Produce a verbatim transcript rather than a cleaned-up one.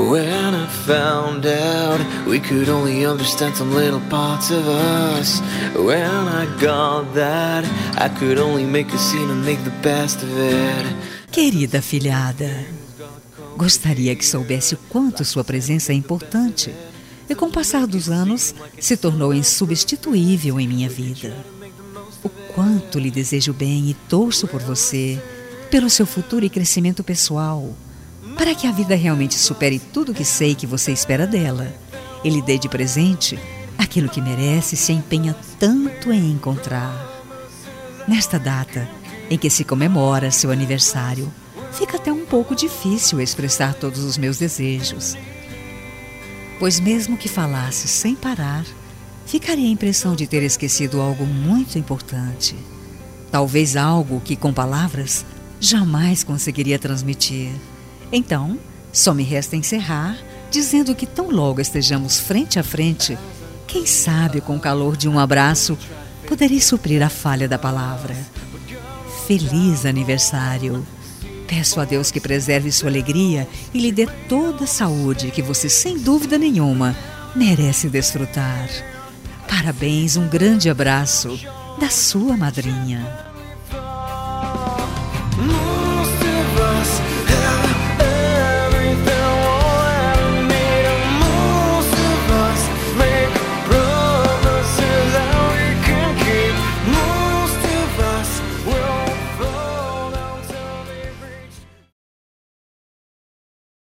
When I found out we could only understand some little parts of us. When I got that I could only make a scene and make the best of it. Querida afilhada, gostaria que soubesse o quanto sua presença é importante e com o passar dos anos se tornou insubstituível em minha vida. O quanto lhe desejo bem e torço por você, pelo seu futuro e crescimento pessoal, para que a vida realmente supere tudo que sei que você espera dela e lhe dê de presente aquilo que merece e se empenha tanto em encontrar. Nesta data em que se comemora seu aniversário, fica até um pouco difícil expressar todos os meus desejos, pois mesmo que falasse sem parar, ficaria a impressão de ter esquecido algo muito importante, talvez algo que com palavras jamais conseguiria transmitir. Então, só me resta encerrar dizendo que tão logo estejamos frente a frente, quem sabe com o calor de um abraço poderei suprir a falha da palavra. Feliz aniversário! Peço a Deus que preserve sua alegria e lhe dê toda a saúde que você, sem dúvida nenhuma, merece desfrutar. Parabéns, um grande abraço da sua madrinha.